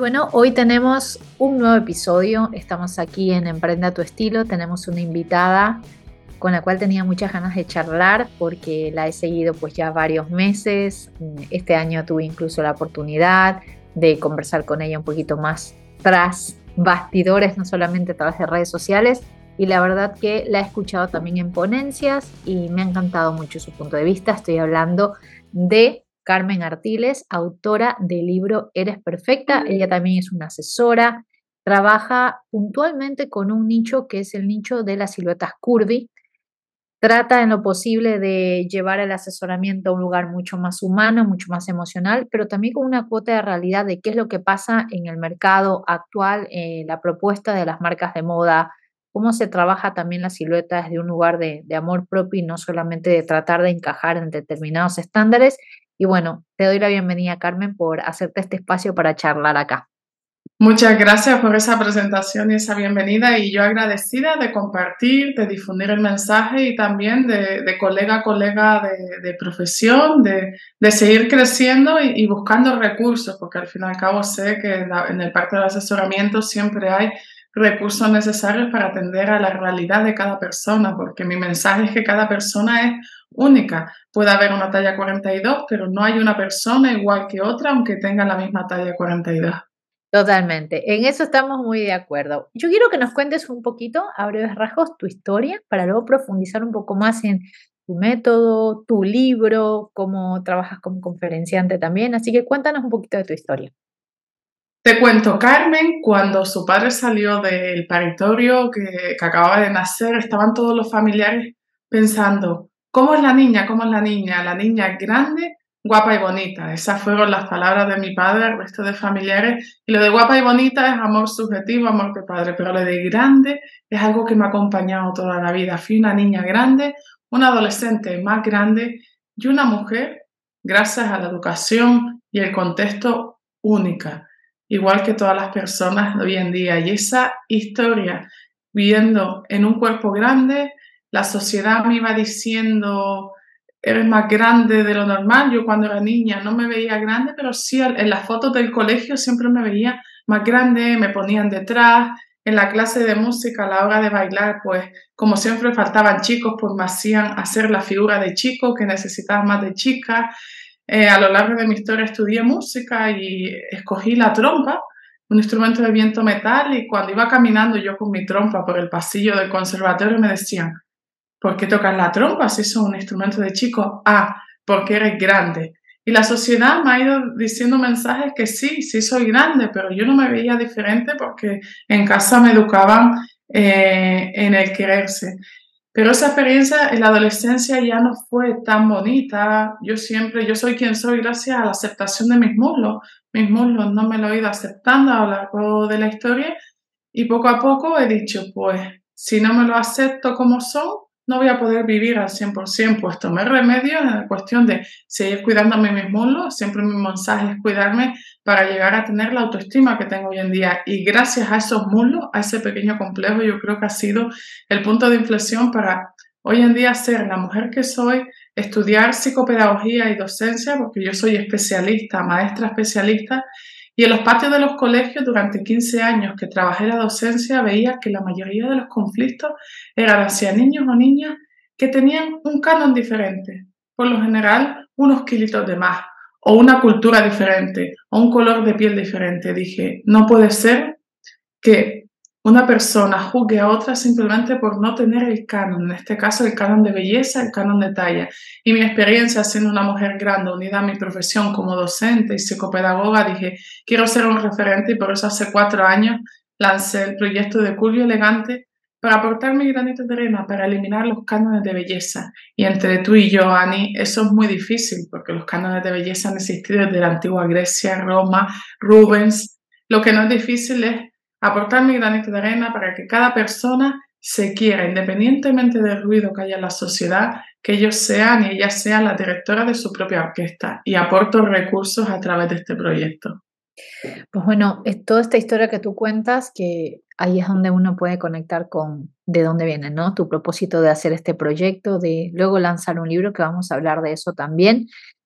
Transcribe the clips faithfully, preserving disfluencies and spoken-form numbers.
Bueno, hoy tenemos un nuevo episodio. Estamos aquí en Emprende a tu estilo. Tenemos una invitada con la cual tenía muchas ganas de charlar porque la he seguido pues ya varios meses. Este año tuve incluso la oportunidad de conversar con ella un poquito más tras bastidores, no solamente a través de redes sociales. Y la verdad que la he escuchado también en ponencias y me ha encantado mucho su punto de vista. Estoy hablando de Carmen Artiles, autora del libro Eres Perfecta. Ella también es una asesora, trabaja puntualmente con un nicho que es el nicho de las siluetas curvy. Trata en lo posible de llevar el asesoramiento a un lugar mucho más humano, mucho más emocional, pero también con una cuota de realidad de qué es lo que pasa en el mercado actual, eh, la propuesta de las marcas de moda, cómo se trabaja también la silueta desde un lugar de, de amor propio y no solamente de tratar de encajar en determinados estándares. Y bueno, te doy la bienvenida, Carmen, por hacerte este espacio para charlar acá. Muchas gracias por esa presentación y esa bienvenida, y yo agradecida de compartir, de difundir el mensaje y también de, de colega a colega de, de profesión, de, de seguir creciendo y, y buscando recursos, porque al fin y al cabo sé que en, la, en el parte del asesoramiento siempre hay recursos necesarios para atender a la realidad de cada persona, porque mi mensaje es que cada persona es única. Puede haber una talla cuarenta y dos, pero no hay una persona igual que otra aunque tenga la misma talla cuarenta y dos. Totalmente, en eso estamos muy de acuerdo. Yo quiero que nos cuentes un poquito, a breves rasgos, tu historia, para luego profundizar un poco más en tu método, tu libro, cómo trabajas como conferenciante también. Así que cuéntanos un poquito de tu historia. Te cuento, Carmen, cuando su padre salió del paritorio que, que acababa de nacer, estaban todos los familiares pensando, ¿cómo es la niña? ¿Cómo es la niña? La niña es grande, guapa y bonita. Esas fueron las palabras de mi padre al resto de familiares. Y lo de guapa y bonita es amor subjetivo, amor de padre, pero lo de grande es algo que me ha acompañado toda la vida. Fui una niña grande, una adolescente más grande y una mujer, gracias a la educación y el contexto, única, igual que todas las personas de hoy en día. Y esa historia, viviendo en un cuerpo grande, la sociedad me iba diciendo, eres más grande de lo normal. Yo cuando era niña no me veía grande, pero sí en las fotos del colegio siempre me veía más grande, me ponían detrás. En la clase de música, a la hora de bailar, pues como siempre faltaban chicos, pues me hacían hacer la figura de chico que necesitaba más de chica. Eh, a lo largo de mi historia estudié música y escogí la trompa, un instrumento de viento metal, y cuando iba caminando yo con mi trompa por el pasillo del conservatorio me decían, ¿por qué tocas la trompa si es un instrumento de chico? Ah, porque eres grande. Y la sociedad me ha ido diciendo mensajes que sí, sí soy grande, pero yo no me veía diferente porque en casa me educaban eh, en el quererse. Pero esa experiencia en la adolescencia ya no fue tan bonita. Yo siempre, yo soy quien soy gracias a la aceptación de mis muslos. Mis muslos no me lo he ido aceptando a lo largo de la historia, y poco a poco he dicho, pues, si no me lo acepto como son, no voy a poder vivir al cien por ciento. Pues tomé remedios en la cuestión de seguir cuidándome mis muslos. Siempre mi mensaje es cuidarme para llegar a tener la autoestima que tengo hoy en día. Y gracias a esos muslos, a ese pequeño complejo, yo creo que ha sido el punto de inflexión para hoy en día ser la mujer que soy, estudiar psicopedagogía y docencia, porque yo soy especialista, maestra especialista. Y en los patios de los colegios, durante quince años que trabajé la docencia, veía que la mayoría de los conflictos eran hacia niños o niñas que tenían un canon diferente, por lo general unos kilitos de más, o una cultura diferente, o un color de piel diferente. Dije, no puede ser que una persona juzgue a otra simplemente por no tener el canon, en este caso el canon de belleza, el canon de talla. Y mi experiencia siendo una mujer grande, unida a mi profesión como docente y psicopedagoga, dije, quiero ser un referente, y por eso hace cuatro años lancé el proyecto de Curvy Elegante para aportar mi granito de arena, para eliminar los cánones de belleza. Y entre tú y yo, Ani, eso es muy difícil, porque los cánones de belleza han existido desde la antigua Grecia, Roma, Rubens. Lo que no es difícil es aportar mi granito de arena para que cada persona se quiera, independientemente del ruido que haya en la sociedad, que ellos sean y ellas sean la directora de su propia orquesta, y aporto recursos a través de este proyecto. Pues bueno, es toda esta historia que tú cuentas, que ahí es donde uno puede conectar con de dónde viene, ¿no? Tu propósito de hacer este proyecto, de luego lanzar un libro, que vamos a hablar de eso también.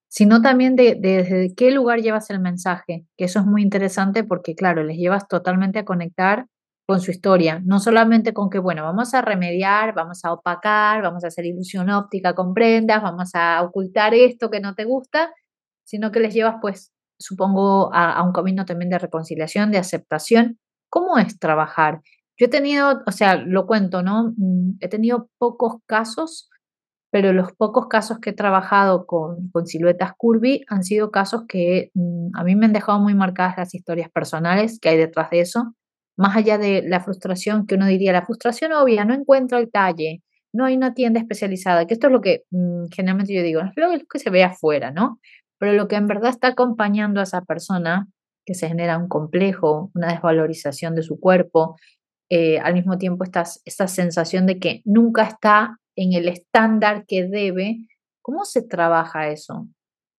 sino también de de desde qué lugar llevas el mensaje, que eso es muy interesante porque, claro, les llevas totalmente a conectar con su historia, no solamente con que, bueno, vamos a remediar, vamos a opacar, vamos a hacer ilusión óptica con prendas, vamos a ocultar esto que no te gusta, sino que les llevas, pues, supongo, a a un camino también de reconciliación, de aceptación. ¿Cómo es trabajar? Yo he tenido, o sea, lo cuento, ¿no? Mm, he tenido pocos casos, pero los pocos casos que he trabajado con, con siluetas curvy han sido casos que mm, a mí me han dejado muy marcadas las historias personales que hay detrás de eso, más allá de la frustración que uno diría, la frustración obvia, no encuentro el talle, no hay una tienda especializada, que esto es lo que mm, generalmente yo digo, es lo es lo que se ve afuera, ¿no? Pero lo que en verdad está acompañando a esa persona, que se genera un complejo, una desvalorización de su cuerpo, eh, al mismo tiempo estás esta sensación de que nunca está en el estándar que debe. ¿Cómo se trabaja eso?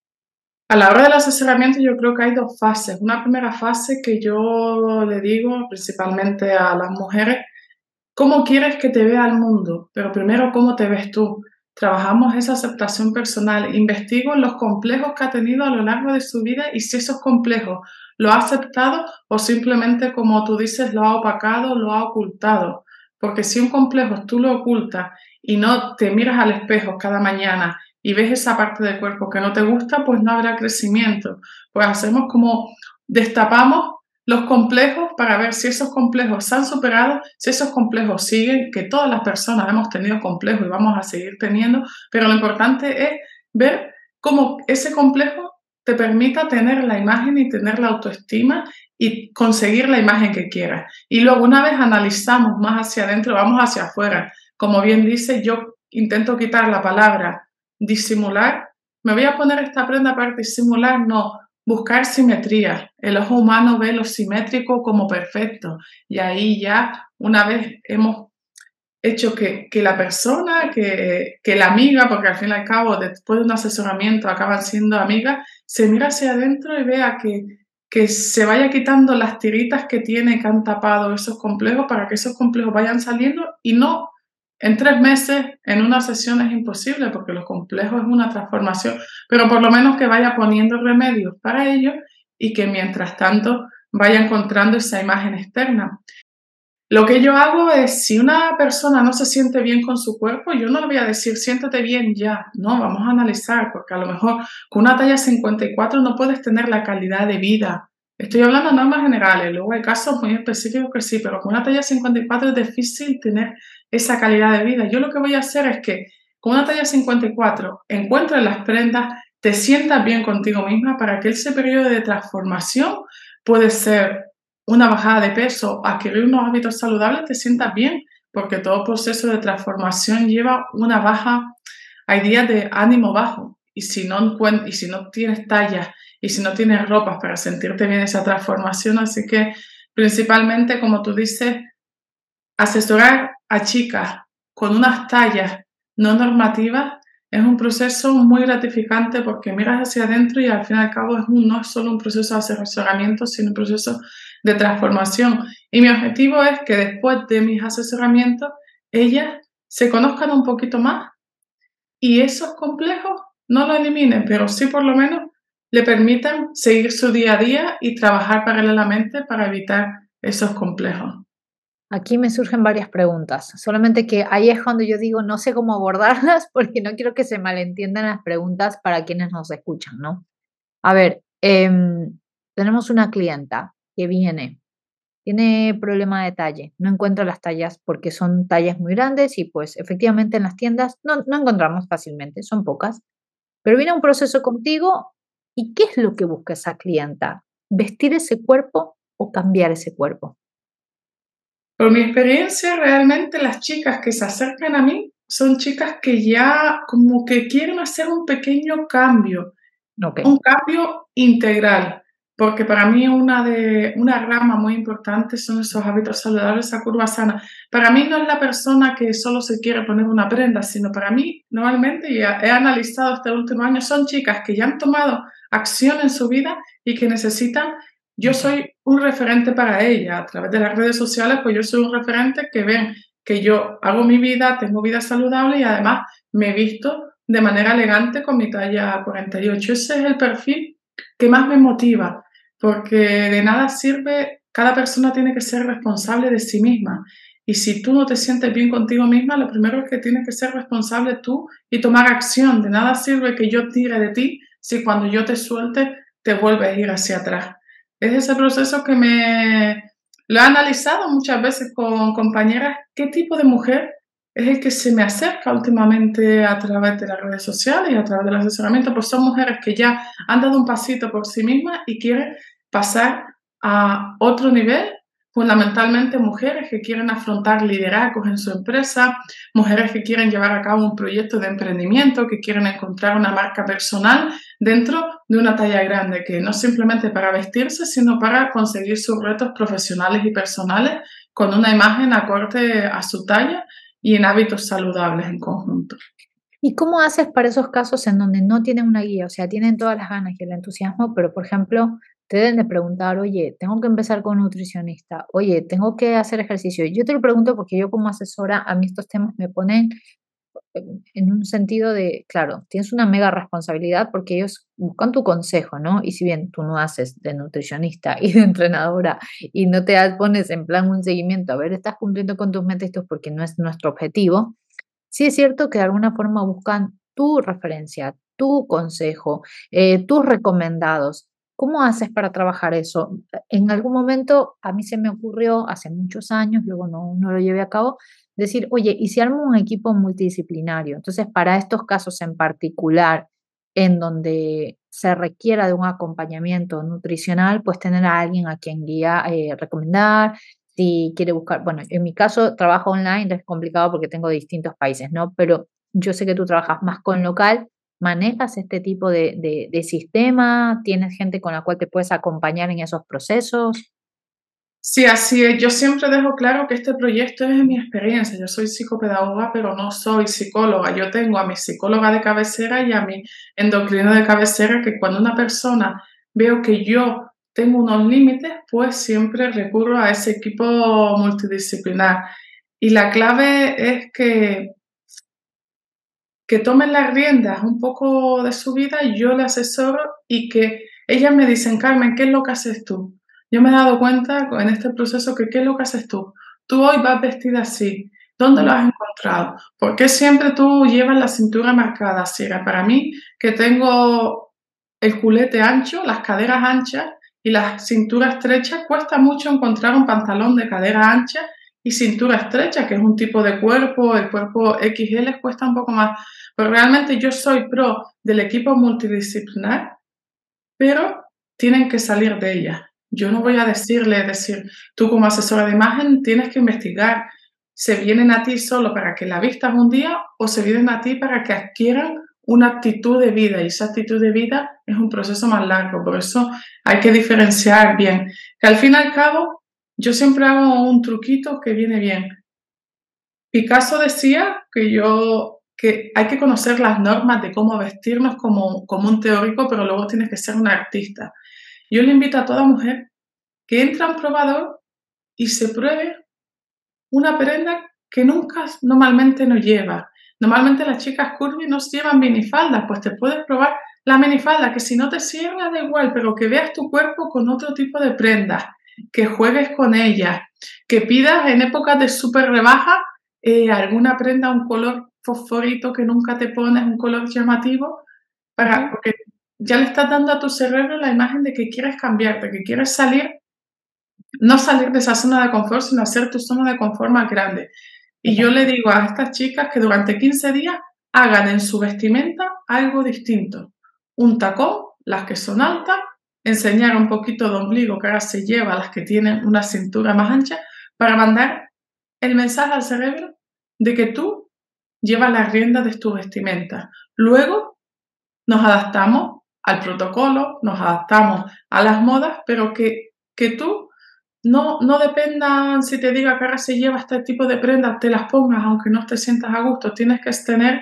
A la hora del asesoramiento yo creo que hay dos fases. Una primera fase que yo le digo principalmente a las mujeres: ¿cómo quieres que te vea el mundo? Pero primero, ¿cómo te ves tú? Trabajamos esa aceptación personal. Investigo los complejos que ha tenido a lo largo de su vida y si esos complejos lo ha aceptado o simplemente, como tú dices, lo ha opacado, lo ha ocultado. Porque si un complejo tú lo ocultas y no te miras al espejo cada mañana y ves esa parte del cuerpo que no te gusta, pues no habrá crecimiento. Pues hacemos como destapamos los complejos para ver si esos complejos se han superado, si esos complejos siguen, que todas las personas hemos tenido complejos y vamos a seguir teniendo, pero lo importante es ver cómo ese complejo te permita tener la imagen y tener la autoestima y conseguir la imagen que quieras. Y luego, una vez analizamos más hacia adentro, vamos hacia afuera. Como bien dice, yo intento quitar la palabra disimular. ¿Me voy a poner esta prenda para disimular? No. Buscar simetría. El ojo humano ve lo simétrico como perfecto y ahí ya, una vez hemos hecho que, que la persona, que, que la amiga, porque al fin y al cabo después de un asesoramiento acaban siendo amigas, se mira hacia adentro y vea que, que se vaya quitando las tiritas que tiene, que han tapado esos complejos para que esos complejos vayan saliendo y no en tres meses, en una sesión es imposible porque los complejos es una transformación, pero por lo menos que vaya poniendo remedios para ello y que mientras tanto vaya encontrando esa imagen externa. Lo que yo hago es, si una persona no se siente bien con su cuerpo, yo no le voy a decir, siéntete bien ya. No, vamos a analizar, porque a lo mejor con una talla cincuenta y cuatro no puedes tener la calidad de vida. Estoy hablando de normas generales, luego hay casos muy específicos que sí, pero con una talla cincuenta y cuatro es difícil tener esa calidad de vida. Yo lo que voy a hacer es que con una talla cincuenta y cuatro encuentres las prendas, te sientas bien contigo misma para que ese periodo de transformación puede ser una bajada de peso, adquirir unos hábitos saludables, te sientas bien, porque todo proceso de transformación lleva una baja, hay días de ánimo bajo, y si no, encuent- y si no tienes tallas, y si no tienes ropas para sentirte bien esa transformación, así que principalmente, como tú dices, asesorar a chicas con unas tallas no normativas es un proceso muy gratificante porque miras hacia adentro y al fin y al cabo es un, no es solo un proceso de asesoramiento, sino un proceso de transformación. Y mi objetivo es que después de mis asesoramientos, ellas se conozcan un poquito más y esos complejos no lo eliminen, pero sí por lo menos le permitan seguir su día a día y trabajar paralelamente para evitar esos complejos. Aquí me surgen varias preguntas, solamente que ahí es cuando yo digo, no sé cómo abordarlas porque no quiero que se malentiendan las preguntas para quienes nos escuchan, ¿no? A ver, em, tenemos una clienta que viene, tiene problema de talle, no encuentra las tallas porque son tallas muy grandes y pues efectivamente en las tiendas no, no encontramos fácilmente, son pocas, pero viene un proceso contigo y ¿qué es lo que busca esa clienta? ¿Vestir ese cuerpo o cambiar ese cuerpo? Por mi experiencia, realmente las chicas que se acercan a mí son chicas que ya como que quieren hacer un pequeño cambio, Ok. un cambio integral, porque para mí una de una rama muy importante son esos hábitos saludables, esa curva sana. Para mí no es la persona que solo se quiere poner una prenda, sino para mí, normalmente, y he analizado este último año, son chicas que ya han tomado acción en su vida y que necesitan. Yo Ok. soy un referente para ella. A través de las redes sociales, pues yo soy un referente que ven que yo hago mi vida, tengo vida saludable y además me visto de manera elegante con mi talla cuarenta y ocho. Ese es el perfil que más me motiva, porque de nada sirve, cada persona tiene que ser responsable de sí misma. Y si tú no te sientes bien contigo misma, lo primero es que tienes que ser responsable tú y tomar acción. De nada sirve que yo tire de ti si cuando yo te suelte te vuelves a ir hacia atrás. Es ese proceso que me lo he analizado muchas veces con compañeras, qué tipo de mujer es el que se me acerca últimamente a través de las redes sociales y a través del asesoramiento, pues son mujeres que ya han dado un pasito por sí mismas y quieren pasar a otro nivel, fundamentalmente mujeres que quieren afrontar liderazgos en su empresa, mujeres que quieren llevar a cabo un proyecto de emprendimiento, que quieren encontrar una marca personal dentro de una talla grande, que no simplemente para vestirse, sino para conseguir sus retos profesionales y personales con una imagen acorde a su talla y en hábitos saludables en conjunto. ¿Y cómo haces para esos casos en donde no tienen una guía? O sea, tienen todas las ganas y el entusiasmo, pero por ejemplo, te deben de preguntar, oye, tengo que empezar con un nutricionista, oye, tengo que hacer ejercicio. Yo te lo pregunto porque yo como asesora, a mí estos temas me ponen en en un sentido de, claro, tienes una mega responsabilidad porque ellos buscan tu consejo, ¿no? Y si bien tú no haces de nutricionista y de entrenadora y no te das- pones en plan un seguimiento, a ver, estás cumpliendo con tus metas, esto porque no es nuestro objetivo. Sí es cierto que de alguna forma buscan tu referencia, tu consejo, eh, tus recomendados. ¿Cómo haces para trabajar eso? En algún momento a mí se me ocurrió hace muchos años, luego no, no lo llevé a cabo, decir, oye, ¿y si armo un equipo multidisciplinario? Entonces, para estos casos en particular, en donde se requiera de un acompañamiento nutricional, pues tener a alguien a quien guía, eh, recomendar, si quiere buscar, bueno, en mi caso trabajo online, es complicado porque tengo distintos países, ¿no? Pero yo sé que tú trabajas más con local, ¿manejas este tipo de, de, de sistema? ¿Tienes gente con la cual te puedes acompañar en esos procesos? Sí, así es. Yo siempre dejo claro que este proyecto es mi experiencia. Yo soy psicopedagoga, pero no soy psicóloga. Yo tengo a mi psicóloga de cabecera y a mi endocrino de cabecera, que cuando una persona veo que yo tengo unos límites, pues siempre recurro a ese equipo multidisciplinar. Y la clave es que, que tomen las riendas un poco de su vida, yo le asesoro y que ellas me dicen, Carmen, ¿qué es lo que haces tú? Yo me he dado cuenta en este proceso que ¿qué es lo que haces tú? Tú hoy vas vestida así. ¿Dónde lo has encontrado? ¿Por qué siempre tú llevas la cintura marcada? Si era para mí que tengo el culete ancho, las caderas anchas y la cintura estrecha, cuesta mucho encontrar un pantalón de cadera ancha y cintura estrecha, que es un tipo de cuerpo, el cuerpo equis ele cuesta un poco más. Pero realmente yo soy pro del equipo multidisciplinar, pero tienen que salir de ella. Yo no voy a decirle, decir, tú como asesora de imagen tienes que investigar, ¿se vienen a ti solo para que la vistas un día o se vienen a ti para que adquieran una actitud de vida? Y esa actitud de vida es un proceso más largo, por eso hay que diferenciar bien. Que al fin y al cabo, yo siempre hago un truquito que viene bien. Picasso decía que yo que hay que conocer las normas de cómo vestirnos como, como un teórico, pero luego tienes que ser un artista. Yo le invito a toda mujer que entre a un probador y se pruebe una prenda que nunca normalmente no lleva. Normalmente las chicas curvy no llevan minifaldas, pues te puedes probar la minifalda, que si no te cierra da igual, pero que veas tu cuerpo con otro tipo de prendas, que juegues con ellas, que pidas en épocas de súper rebaja eh, alguna prenda, un color fosforito que nunca te pones, un color llamativo, para, Ujú. porque ya le estás dando a tu cerebro la imagen de que quieres cambiarte, que quieres salir, no salir de esa zona de confort, sino hacer tu zona de confort más grande. Y yo le digo a estas chicas que durante quince días hagan en su vestimenta algo distinto. Un tacón, las que son altas, enseñar un poquito de ombligo que ahora se lleva a las que tienen una cintura más ancha, para mandar el mensaje al cerebro de que tú llevas las riendas de tu vestimenta. Luego nos adaptamos al protocolo, nos adaptamos a las modas, pero que, que tú no, no dependan si te diga que ahora se lleva este tipo de prendas, te las pongas aunque no te sientas a gusto. Tienes que tener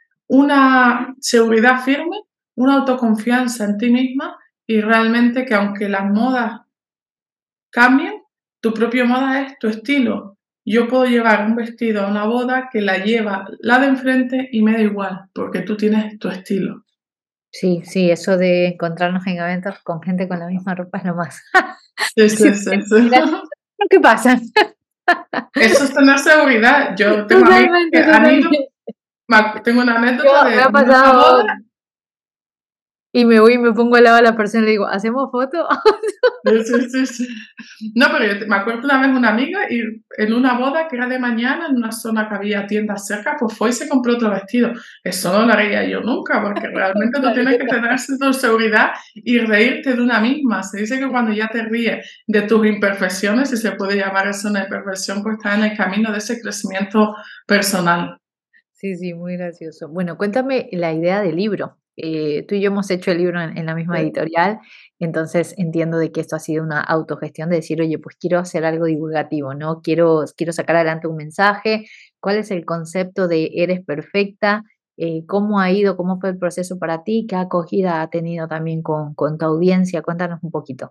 una seguridad firme, una autoconfianza en ti misma y realmente que aunque las modas cambien, tu propia moda es tu estilo. yo puedo llevar un vestido a una boda que la lleva la de enfrente y me da igual, porque tú tienes tu estilo. Sí, sí, eso de encontrarnos en eventos con gente con la misma ropa es lo más. Sí, Sí, sí, sí, sí. ¿qué pasa? Eso es tener seguridad. Yo tengo amigas que Totalmente, han ido, totalmente. me ac tengo una Yo anécdota me de ha en una pasado boda. y me voy y me pongo al lado de la persona y le digo: "¿Hacemos foto?". Sí, sí, sí, sí. No, pero yo te me acuerdo una vez una amiga y en una boda que era de mañana, en una zona que había tiendas cerca, pues fue y se compró otro vestido. Eso no lo haría yo nunca, porque realmente tú Claro, tienes que total. tener tu seguridad y reírte de una misma. Se dice que cuando ya te ríes de tus imperfecciones, si se puede llamar eso una imperfección, pues estás en el camino de ese crecimiento personal. Sí, sí, muy gracioso. Bueno, cuéntame la idea del libro. Eh, tú y yo hemos hecho el libro en, en la misma Sí. editorial, entonces entiendo de que esto ha sido una autogestión de decir, oye, pues quiero hacer algo divulgativo, ¿no? Quiero, quiero sacar adelante un mensaje. ¿Cuál es el concepto de eres perfecta? Eh, ¿cómo ha ido? ¿Cómo fue el proceso para ti? ¿Qué acogida ha tenido también con, con tu audiencia? Cuéntanos un poquito.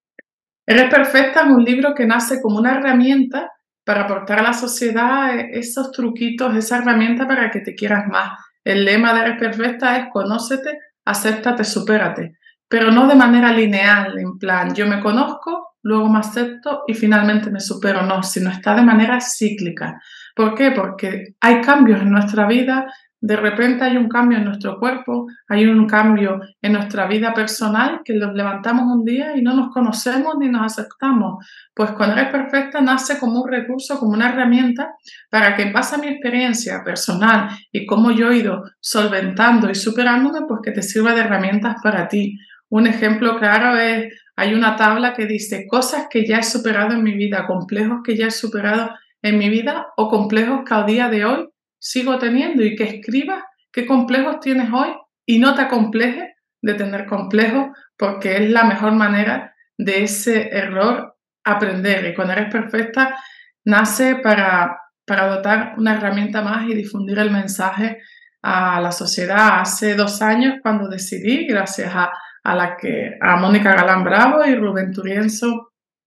Eres perfecta es un libro que nace como una herramienta para aportar a la sociedad eh, esos truquitos, esa herramienta para que te quieras más. El lema de Eres perfecta es conócete, acéptate, supérate, pero no de manera lineal, en plan yo me conozco, luego me acepto y finalmente me supero, no, sino está de manera cíclica. ¿Por qué? Porque hay cambios en nuestra vida, de repente hay un cambio en nuestro cuerpo, hay un cambio en nuestra vida personal que nos levantamos un día y no nos conocemos ni nos aceptamos. Pues con Eres Perfecta nace como un recurso, como una herramienta para que en base a mi experiencia personal y cómo yo he ido solventando y superándome, pues que te sirva de herramientas para ti. Un ejemplo claro es, hay una tabla que dice cosas que ya he superado en mi vida, complejos que ya he superado en mi vida o complejos que a día de hoy sigo teniendo y que escribas qué complejos tienes hoy y no te acomplejes de tener complejos porque es la mejor manera de ese error aprender. Y cuando eres perfecta, nace para, para dotar una herramienta más y difundir el mensaje a la sociedad. Hace dos años cuando decidí, gracias a, a la que, a Mónica Galán Bravo y Rubén Turienzo,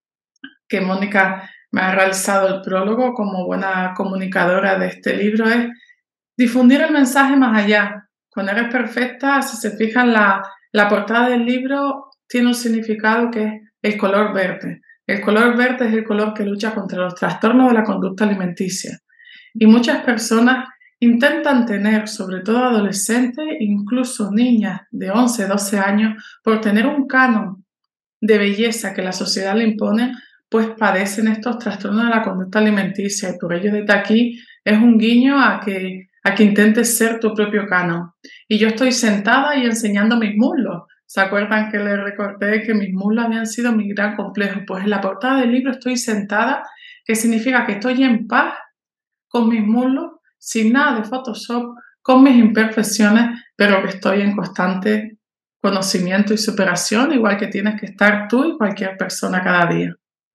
que Mónica me ha realizado el prólogo como buena comunicadora de este libro, es difundir el mensaje más allá. Cuando eres perfecta, si se fijan, la, la portada del libro tiene un significado que es el color verde. El color verde es el color que lucha contra los trastornos de la conducta alimenticia. Y muchas personas intentan tener, sobre todo adolescentes, incluso niñas de once, doce años, por tener un canon de belleza que la sociedad le impone, pues padecen estos trastornos de la conducta alimenticia y por ello desde aquí es un guiño a que, a que intentes ser tu propio canon. Y yo estoy sentada y enseñando mis muslos. ¿Se acuerdan que les recordé que mis muslos habían sido mi gran complejo? Pues en la portada del libro estoy sentada, que significa que estoy en paz con mis muslos, sin nada de Photoshop, con mis imperfecciones, pero que estoy en constante conocimiento y superación, igual que tienes que estar tú y cualquier persona cada día.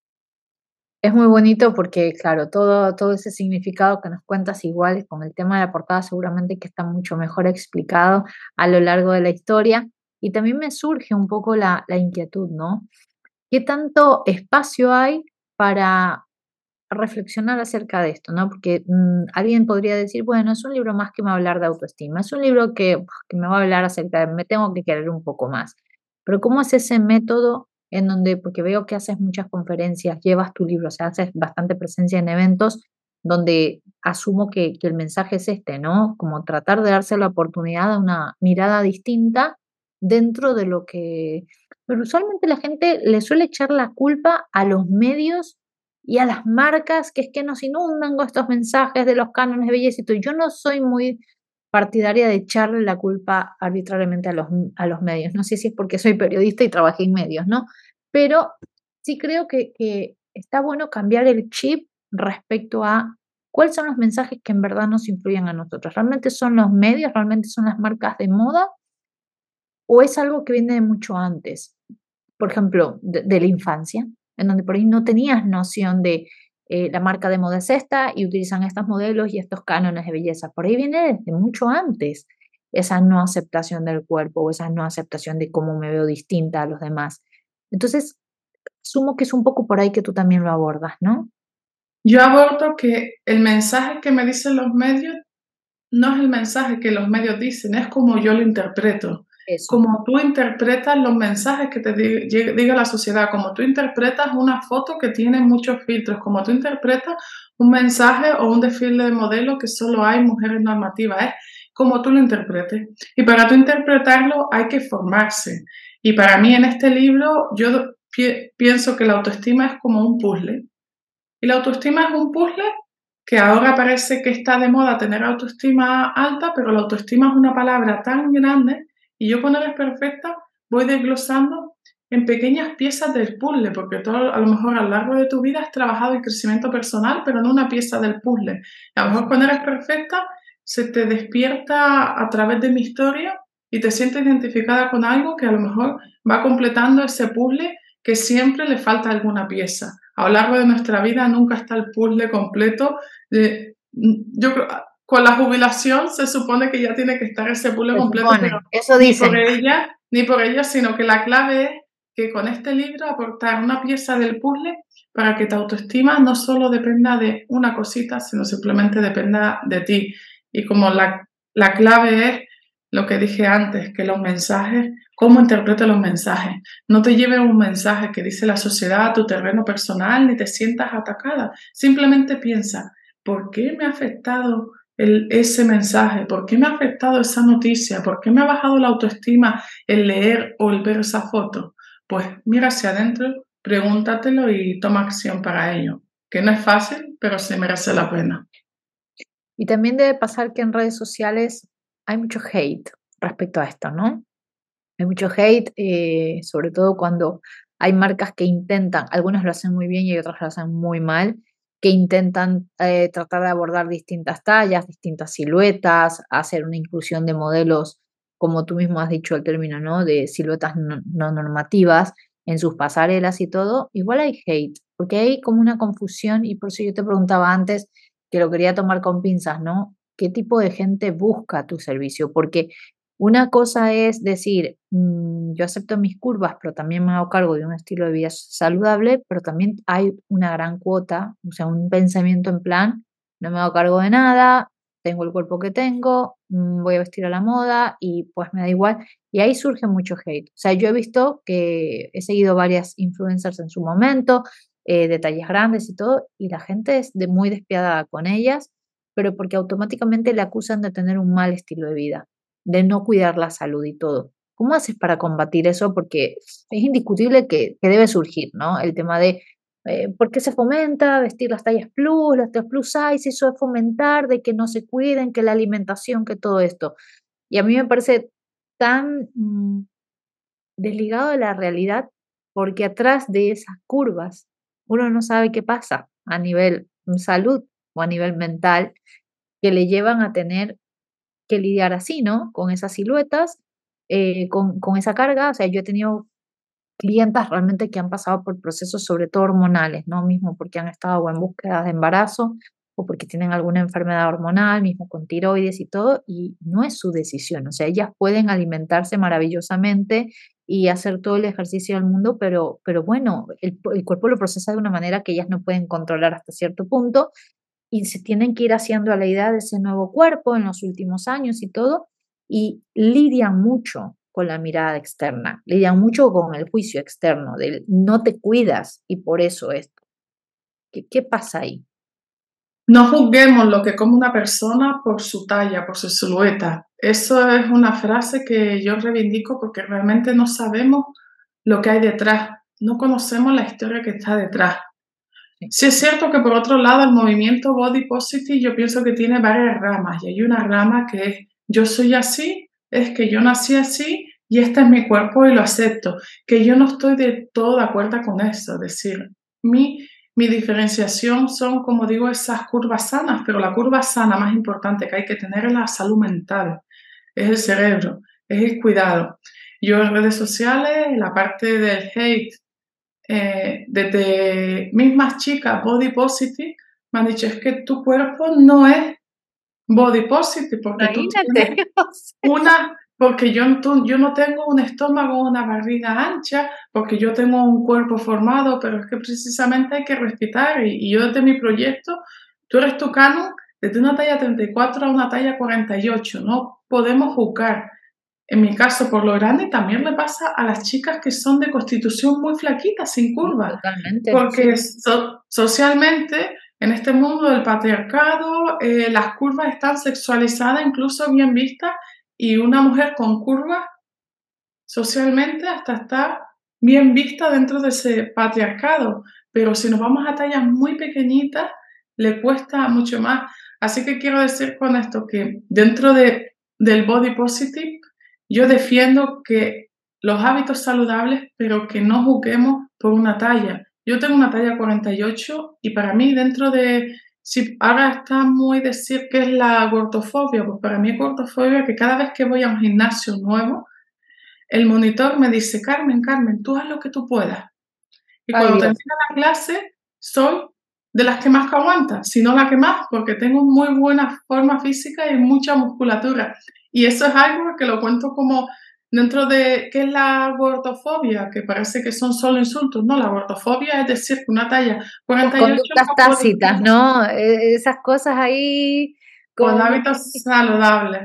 Es muy bonito porque, claro, todo, todo ese significado que nos cuentas igual con el tema de la portada seguramente que está mucho mejor explicado a lo largo de la historia. Y también me surge un poco la, la inquietud, ¿no? ¿Qué tanto espacio hay para reflexionar acerca de esto, ¿no? Porque mm, alguien podría decir, bueno, es un libro más que me va a hablar de autoestima, es un libro que, uf, que me va a hablar acerca de, me tengo que querer un poco más. Pero ¿cómo es ese método en donde, porque veo que haces muchas conferencias, llevas tu libro, o sea, haces bastante presencia en eventos donde asumo que, que el mensaje es este, ¿no? Como tratar de darse la oportunidad de una mirada distinta dentro de lo que... Pero usualmente la gente le suele echar la culpa a los medios y a las marcas que es que nos inundan con estos mensajes de los cánones de belleza y todo. Yo no soy muy partidaria de echarle la culpa arbitrariamente a los, a los medios. No sé si es porque soy periodista y trabajé en medios, ¿no? Pero sí creo que, que está bueno cambiar el chip respecto a cuáles son los mensajes que en verdad nos influyen a nosotros. ¿Realmente son los medios? ¿Realmente son las marcas de moda? ¿O es algo que viene de mucho antes? Por ejemplo, de de la infancia, en donde por ahí no tenías noción de, eh, la marca de moda es esta y utilizan estos modelos y estos cánones de belleza. Por ahí viene desde mucho antes esa no aceptación del cuerpo o esa no aceptación de cómo me veo distinta a los demás. Entonces, asumo que es un poco por ahí que tú también lo abordas, ¿no? Yo abordo que el mensaje que me dicen los medios no es el mensaje que los medios dicen, es como yo lo interpreto. Eso. Como tú interpretas los mensajes que te di- lleg- diga la sociedad, como tú interpretas una foto que tiene muchos filtros, como tú interpretas un mensaje o un desfile de modelos que solo hay mujeres normativas, es como tú lo interpretes. Y para tú interpretarlo hay que formarse. Y para mí en este libro yo pi- pienso que la autoestima es como un puzzle. Y la autoestima es un puzzle que ahora parece que está de moda tener autoestima alta, pero la autoestima es una palabra tan grande y yo con Eres Perfecta voy desglosando en pequeñas piezas del puzzle, porque todo, a lo mejor a lo largo de tu vida has trabajado en crecimiento personal, pero no una pieza del puzzle. A lo mejor Eso. con Eres Perfecta se te despierta a través de mi historia y te sientes identificada con algo que a lo mejor va completando ese puzzle que siempre le falta alguna pieza. A lo largo de nuestra vida nunca está el puzzle completo. Eh, yo creo, con la jubilación se supone que ya tiene que estar ese puzzle Se completo, pero supone, eso ni por dicen. ella, ni por ella, sino que la clave es que con este libro aportar una pieza del puzzle para que tu autoestima no solo dependa de una cosita, sino simplemente dependa de ti. Y como la, la clave es lo que dije antes, que los mensajes, cómo interpreto los mensajes. No te lleves un mensaje que dice la sociedad a tu terreno personal ni te sientas atacada. Simplemente piensa, ¿por qué me ha afectado el, ese mensaje? ¿Por qué me ha afectado esa noticia? ¿Por qué me ha bajado la autoestima el leer o el ver esa foto? Pues mira hacia adentro, pregúntatelo y toma acción para ello. Que no es fácil, pero sí merece la pena. Y también debe pasar que en redes sociales hay mucho hate respecto a esto, ¿no? Hay mucho hate, eh, sobre todo cuando hay marcas que intentan, algunas lo hacen muy bien y otras lo hacen muy mal, que intentan eh, tratar de abordar distintas tallas, distintas siluetas, hacer una inclusión de modelos, como tú mismo has dicho el término, ¿no? De siluetas no, no normativas en sus pasarelas y todo. Igual hay hate, porque hay como una confusión y por eso yo te preguntaba antes, que lo quería tomar con pinzas, ¿no? ¿Qué tipo de gente busca tu servicio? Porque una cosa es decir, mm, yo acepto mis curvas, pero también me hago cargo de un estilo de vida saludable, pero también hay una gran cuota, o sea, un pensamiento en plan, no me hago cargo de nada, tengo el cuerpo que tengo, mm, voy a vestir a la moda y pues me da igual. Y ahí surge mucho hate. O sea, yo he visto que he seguido varias influencers en su momento, eh, de tallas grandes y todo, y la gente es de muy despiadada con ellas, pero porque automáticamente le acusan de tener un mal estilo de vida, de no cuidar la salud y todo. ¿Cómo haces para combatir eso? Porque es indiscutible que, que debe surgir, ¿no? El tema de eh, por qué se fomenta vestir las tallas plus, las tallas plus size, eso es fomentar de que no se cuiden, que la alimentación, que todo esto. Y a mí me parece tan mm, desligado de la realidad, porque atrás de esas curvas uno no sabe qué pasa a nivel mm, salud o a nivel mental que le llevan a tener que lidiar así, ¿no? Con esas siluetas, eh, con con esa carga. O sea, yo he tenido clientas realmente que han pasado por procesos, sobre todo hormonales, ¿no? Mismo porque han estado o en búsqueda de embarazo o porque tienen alguna enfermedad hormonal, mismo con tiroides y todo, y no es su decisión. O sea, ellas pueden alimentarse maravillosamente y hacer todo el ejercicio del mundo, pero pero bueno, el el cuerpo lo procesa de una manera que ellas no pueden controlar hasta cierto punto, y se tienen que ir haciendo a la idea de ese nuevo cuerpo en los últimos años y todo, y lidian mucho con la mirada externa, lidian mucho con el juicio externo del no te cuidas y por eso esto. ¿Qué, qué pasa ahí? No juzguemos lo que come una persona por su talla, por su silueta. Eso es una frase que yo reivindico porque realmente no sabemos lo que hay detrás, no conocemos la historia que está detrás. Sí. Sí es cierto que por otro lado el movimiento Body Positive yo pienso que tiene varias ramas y hay una rama que es yo soy así, es que yo nací así y este es mi cuerpo y lo acepto, que yo no estoy de todo de acuerdo con eso, es decir, mi, mi diferenciación son, como digo, esas curvas sanas, pero la curva sana más importante que hay que tener es la salud mental, es el cerebro, es el cuidado. Yo en redes sociales, la parte del hate, eh, desde mismas chicas body positive me han dicho, es que tu cuerpo no es body positive porque tú Imagínate. tienes una, porque yo, no- yo no tengo un estómago o una barriga ancha, porque yo tengo un cuerpo formado, pero es que precisamente hay que respetar. Y, y yo desde mi proyecto, tú eres tucano desde una talla treinta y cuatro a una talla cuarenta y ocho, no podemos juzgar. En mi caso, por lo grande, también le pasa a las chicas que son de constitución muy flaquita, sin Sí, curvas, totalmente, porque sí. so- socialmente, en este mundo del patriarcado, eh, las curvas están sexualizadas, incluso bien vistas, y una mujer con curvas socialmente hasta está bien vista dentro de ese patriarcado, pero si nos vamos a tallas muy pequeñitas, le cuesta mucho más. Así que quiero decir con esto que dentro de, del body positive, yo defiendo que los hábitos saludables, pero que no juzguemos por una talla. Yo tengo una talla cuarenta y ocho y para mí dentro de, si ahora está muy decir que es la gordofobia, pues para mí es gordofobia que cada vez que voy a un gimnasio nuevo, el monitor me dice, Carmen, Carmen, tú haz lo que tú puedas. Y Ay, cuando Dios. termina la clase, soy de las que más que aguanta, si no la que más, porque tengo muy buena forma física y mucha musculatura. Y eso es algo que lo cuento como dentro de, ¿qué es la gordofobia? Que parece que son solo insultos. No, la gordofobia es decir que una talla Esas cuarenta y ocho conductas no puede tácitas, ser ¿no? E- Esas cosas ahí con como muy... hábitos saludables.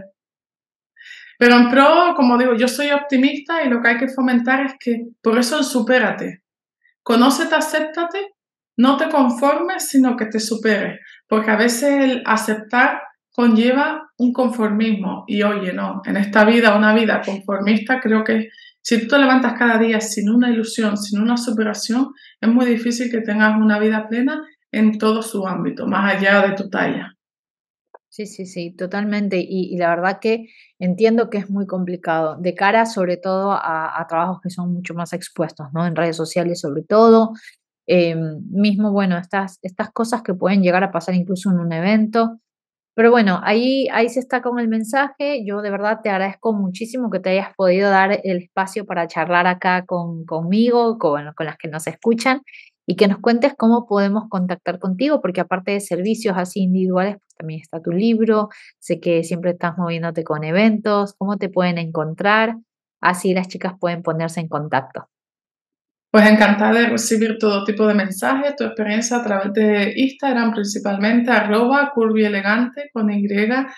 Pero en pro, como digo, yo soy optimista y lo que hay que fomentar es que, por eso el supérate. Conócete, acéptate, no te conformes, sino que te superes. Porque a veces el aceptar conlleva un conformismo. Y oye, no, en esta vida, una vida conformista, creo que si tú te levantas cada día sin una ilusión, sin una superación, es muy difícil que tengas una vida plena en todo su ámbito, más allá de tu talla. Sí, sí, sí, totalmente. Y, y la verdad que entiendo que es muy complicado, de cara sobre todo a, a trabajos que son mucho más expuestos, ¿no? En redes sociales sobre todo. Em, mismo, bueno, estas, estas cosas que pueden llegar a pasar incluso en un evento. Pero bueno, ahí, ahí se está con el mensaje. Yo de verdad te agradezco muchísimo que te hayas podido dar el espacio para charlar acá con, conmigo, con, con las que nos escuchan y que nos cuentes cómo podemos contactar contigo, porque aparte de servicios así individuales, pues también está tu libro. Sé que siempre estás moviéndote con eventos, cómo te pueden encontrar, así las chicas pueden ponerse en contacto. Pues encantada de recibir todo tipo de mensajes, tu experiencia a través de Instagram principalmente, arroba curvyelegante con Y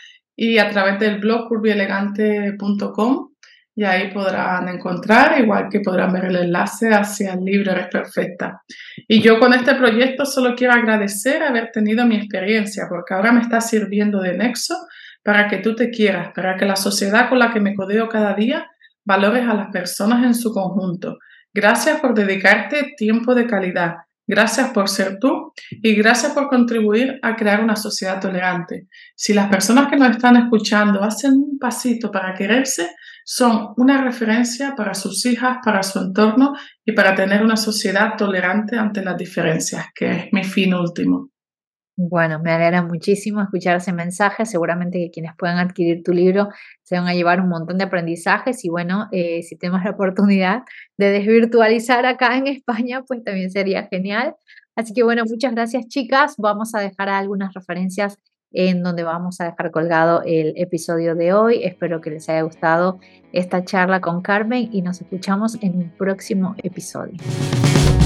y a través del blog curvyelegante punto com y ahí podrán encontrar, igual que podrán ver el enlace hacia el libro Eres Perfecta. Y yo con este proyecto solo quiero agradecer haber tenido mi experiencia porque ahora me está sirviendo de nexo para que tú te quieras, para que la sociedad con la que me codeo cada día valores a las personas en su conjunto. Gracias por dedicarte tiempo de calidad. Gracias por ser tú y gracias por contribuir a crear una sociedad tolerante. Si las personas que nos están escuchando hacen un pasito para quererse, son una referencia para sus hijas, para su entorno y para tener una sociedad tolerante ante las diferencias, que es mi fin último. Bueno, me alegra muchísimo escuchar ese mensaje. Seguramente que quienes puedan adquirir tu libro se van a llevar un montón de aprendizajes y bueno, eh, si tenemos la oportunidad de desvirtualizar acá en España, pues también sería genial. Así que bueno, muchas gracias chicas. Vamos a dejar algunas referencias en donde vamos a dejar colgado el episodio de hoy. Espero que les haya gustado esta charla con Carmen y nos escuchamos en un próximo episodio.